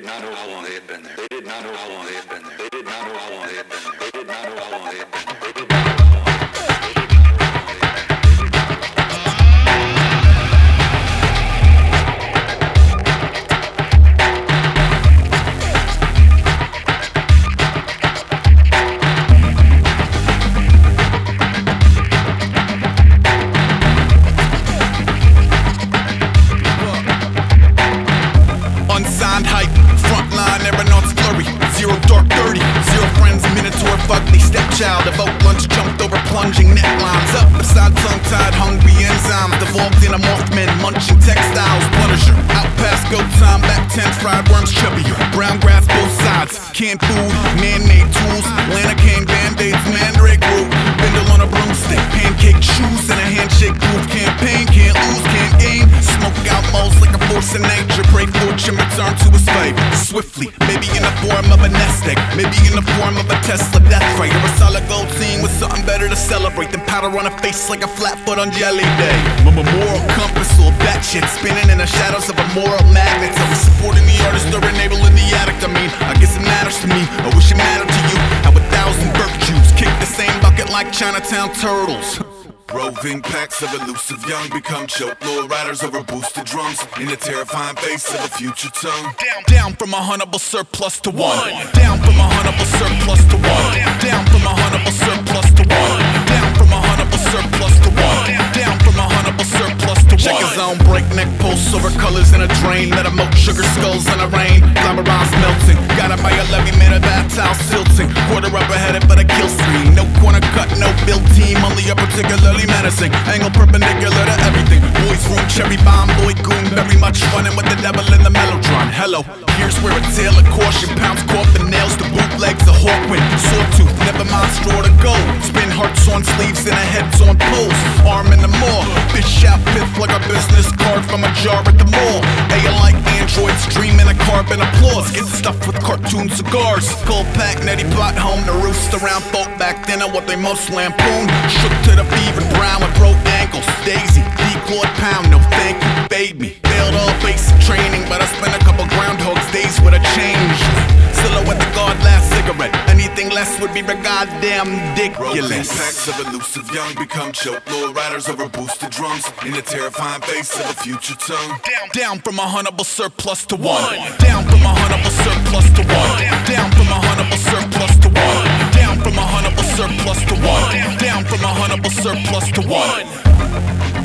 did not know how long they had been there. They did not know how long they had been there. They did not know how long they had been there. They did not know how long they had been there. They did not know how long they had been there. They did not know how long they had been there. Unsigned hype, frontline aeronauts blurry. Zero dark 30, zero friends, minotaur fugly stepchild. Evoke lunch, jumped over plunging necklines. Up beside tongue-tied, hungry enzymes. Devolved in a Mothman, munching textiles. Punisher, out past go time, back 10 fried worms chubbier. Brown grass both sides, canned food, man-made tools. Lana cane, band-aids, mandrake root. Bindle on a broomstick, pancake shoes, and a handshake proof campaign. Can't lose, can't gain. Smoke out moles like a force of nature. Pray fortune return to his favor swiftly, maybe in the form of a nest egg, maybe in the form of a Tesla death ray, or a solid gold team with something better to celebrate than powder on a face like a flat foot on jelly day. My moral compass or batshit spinning in the shadows of a moral magnet. Are we supporting the artist or enabling the addict? I mean, I guess it matters to me. I wish it mattered to you. How 1,000 virtues kick the same bucket like Chinatown turtles. Roving packs of elusive young become choke lord riders over boosted drums in the terrifying face of a future tongue. Down from a huntable surplus to one. Down from a huntable surplus to one. Down from a huntable surplus to one. Down from a huntable surplus to one. Down from a huntable surplus to one. Check his own breakneck pulse over colors in a drain. Let him moat sugar skulls in the rain. Glamorized melting. Got it by a levy, made a bad towel silting. Quarter up ahead but a kill screen. No corner cut, no build team. Only a particularly menacing angle perpendicular to everything. Boys room, cherry bomb, boy goon. Very much running with the devil in the mellotron. Hello, here's where a tale of caution pounds corp and nails the bootlegs of Hawkwind. Sawtooth, never mind straw to go. Spin hearts on sleeves and a heads on poles. Arm in the maw, fish out pith like a business card from a jar at the mall. AI like androids dreaming a carbon applause. Get stuffed with cartoon cigars. Cold pack, netty pot home to roost around folk back then. What they most lampoon. Shook to the beaver brown with broke ankles. Daisy, decoy pound, no thank you, babe me. Failed all basic training, but I spent a couple groundhogs days with a change. Silhouette the guard last cigarette. Anything less would be goddamn ridiculous. Packs of elusive young become choke lord riders over boosted drums in the terrifying face of a future tongue. Down from a huntable surplus to one. Down from a huntable surplus to one. Down from a huntable surplus to one. Down from a huntable surplus to one. Down from a huntable surplus to one.